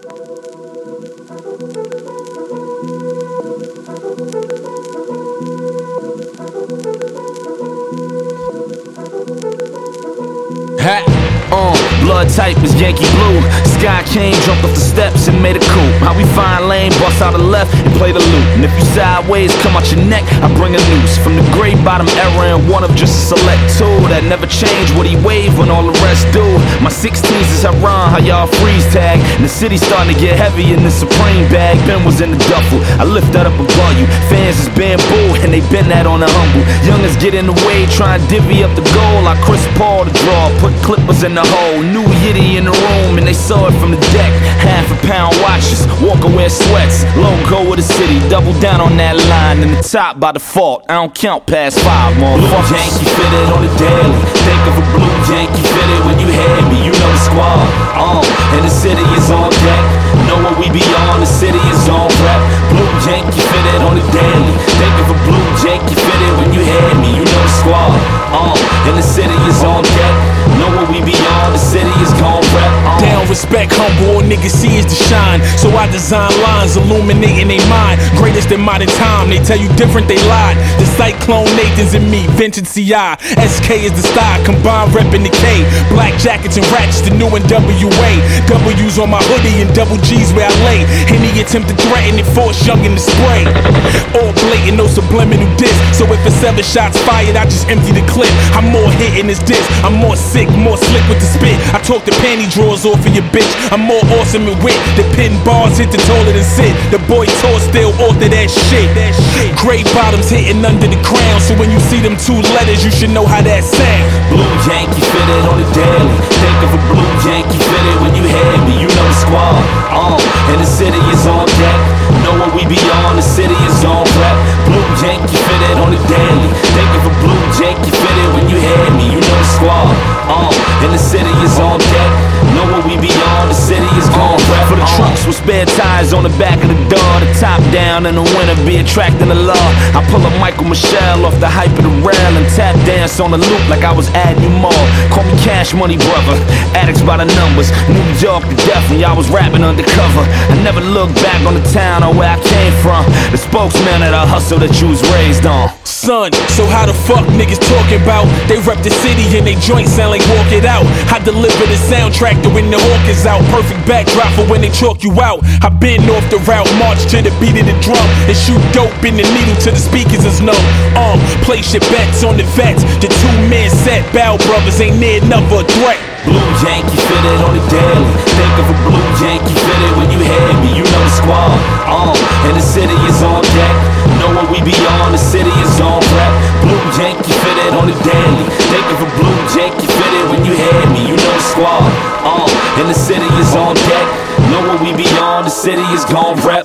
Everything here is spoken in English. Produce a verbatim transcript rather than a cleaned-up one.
Hat, uh, blood type is Yankee blue. Sky King jumped off the steps and made a coup. How we find lane, bust out the left and play the loop. And if you sideways, come out your neck, I bring a noose. From the gray bottom era and one of just a select two that never change what he wave when all the rest do. My sixteens is how run, how y'all freeze tag. And the city starting to get heavy in the Supreme bag. Ben was in the duffel, I lift that up above you. Fans is bamboo and they been that on the humble. Youngers get in the way, try and divvy up the goal like Chris Paul to draw. Put clippers in the hole, new Yiddy in the room and they saw it from the deck. Half a pound watches, Walker wear sweats. Logo of the city, double down on that line. And the top by default, I don't count past five, motherfuckers. Blue Yankee fitted on the daily. Think of a blue Yankee fitted when you hear me, you know the squad. Um, and the city is on deck. Know what we be on, the city is on rep. Blue Yankee fitted on the daily. Think of a blue Yankee fitted when you hear me, you know the squad. Um, and the city is on deck. Know what we be on, the city is gon' rep. Um. Down, respect, humble, all niggas see is the shine. So I design lines, illuminating they mind. Greatest in modern time, they tell you different, they lied. The Cyclone Nathans and me, Vengeance C I. S K is the style, combined reppin' the K. Black jackets and ratchets, the new N W A. W's on my hoodie and double G's where I lay. Any attempt to threaten it, force young in the spray. All blatant, no subliminal diss. So if it's seven shots fired, I just empty the clip. I'm more hitting this disc, I'm more sick, more slick with the spit. I talk the panty drawers off of your bitch. I'm more awesome and wit. The pin bars hit the toilet and sit. The boy tour still author that shit. That shit. Gray bottoms hitting under the crown. So when you see them two letters, you should know how that sound. Blue Yankee fitted on the daily. Think of a blue Yankee fitted when you hear me, you know the squad. Um, and the city is on deck. Know what we be on, the city is on rep. Blue Yankee fitted on the daily. Think of a blue Yankee fitted when you hear me, you know the squad. Um, and the city is on deck. Know what we be on, the city is gon' rep. For the trunks with spare tires on the back of the door. The top down in the winter be attracting the law. I pull a Michael Michelle off the hype of the rail and tap dance on the loop like I was adding you more. Call me Cash Money brother, addicts by the numbers. New York to death when y'all was rapping undercover. I never looked back on the town or where I came from. The spokesman of the hustle that you was raised on. Son, so how the fuck niggas talking about? They rep the city and they joints sound like Walk It Out. I deliver the soundtrack to when the hawk is out. Perfect backdrop for when they chalk you out. I been off the route, march to the beat of the drum, and shoot dope in the needle to the speakers is numb. Um, place your bets on the vets. The two men set, Bow Brothers ain't near another threat. Blue Yankee fitted on the daily. Think of a blue Yankee fitted when you hear me, you know the squad. Um, and the city is on deck. Know what we be on, the city is on rep. Blue Yankee fitted on the daily. Think of a blue Yankee fitted when you hear me, you know the squad. Um, and the city is on deck. Know what we be on, the city is gon' rep.